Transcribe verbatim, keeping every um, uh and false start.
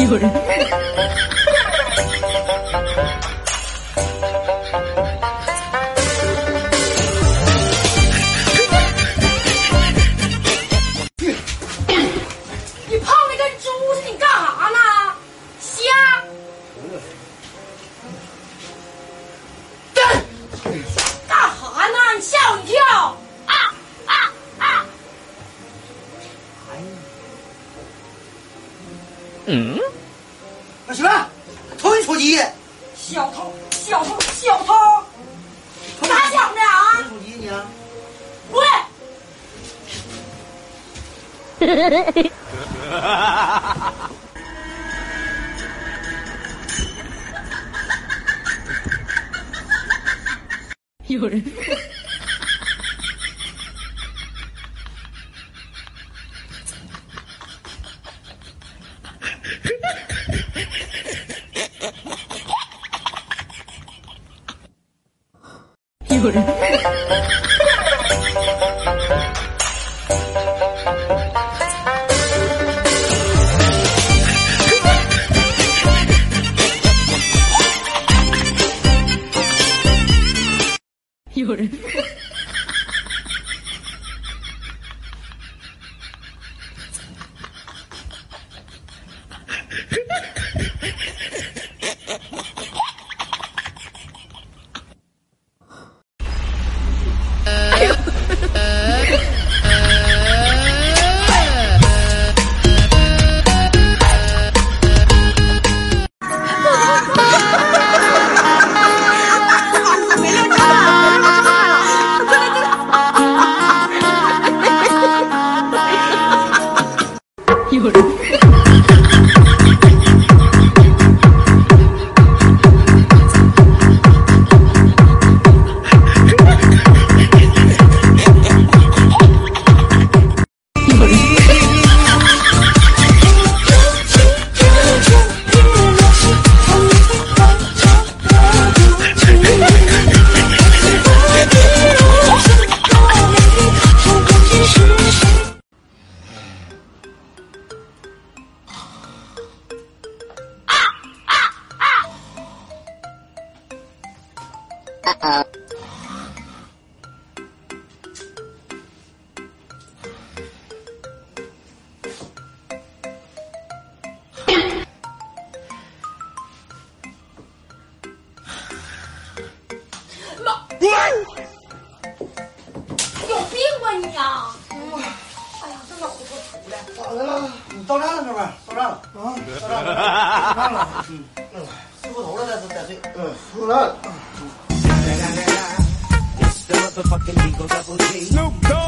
有人。 你胖的跟猪似的，你干啥呢？瞎！干啥呢？你吓我一跳！啊啊啊！ 嗯， 那行了，偷你手机。 小偷，小偷，小偷！咋想的啊？ 手机你啊？ 滚！ 有人。有人。有人。有人。 有病吧你呀！哎呀，这脑子给我出来！ 咋的了？你到站了，哥们儿，到站了啊！到站了，到站了。嗯嗯，睡过头了，再再睡。嗯，到站了。